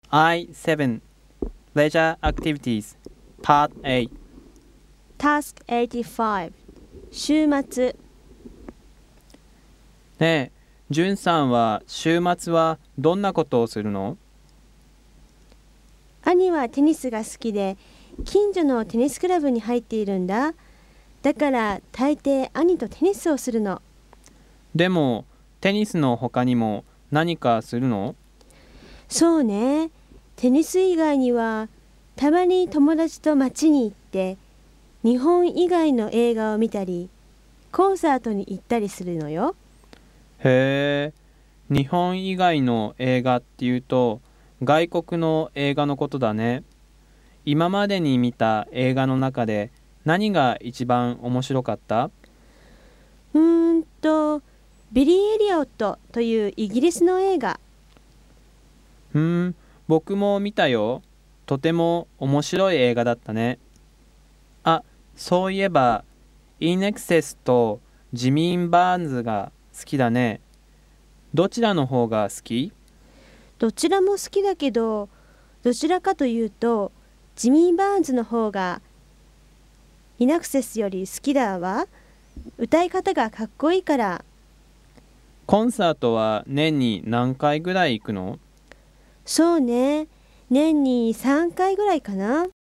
I7 Leisure Activities Part A Task 85週末。 ねえ、じゅんさんは週末はどんなことをするの？ 兄はテニスが好きで、近所のテニスクラブに入っているんだ。だから大抵兄とテニスをするの。 でも、テニスの他にも何かするの？ そうね。テニス以外には、たまに友達と街に行って、日本以外の映画を見たり、コンサートに行ったりするのよ。 へえ、日本以外の映画っていうと、外国の映画のことだね。今までに見た映画の中で何が一番面白かった？ ビリー・エリオットというイギリスの映画。 僕も見たよ。とても面白い映画だったね。あ、そういえば、インエクセスとジミーン・バーンズが好きだね。どちらの方が好き？ どちらも好きだけど、どちらかというと、ジミー・バーンズの方がイナクセスより好きだわ。歌い方がかっこいいから。 コンサートは年に何回ぐらい行くの？ そうね。年に3回ぐらいかな。